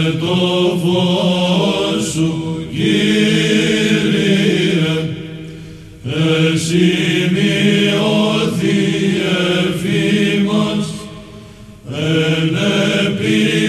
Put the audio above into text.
το φως σου, Κύριε, εσημειωθεί εφήμας εν επί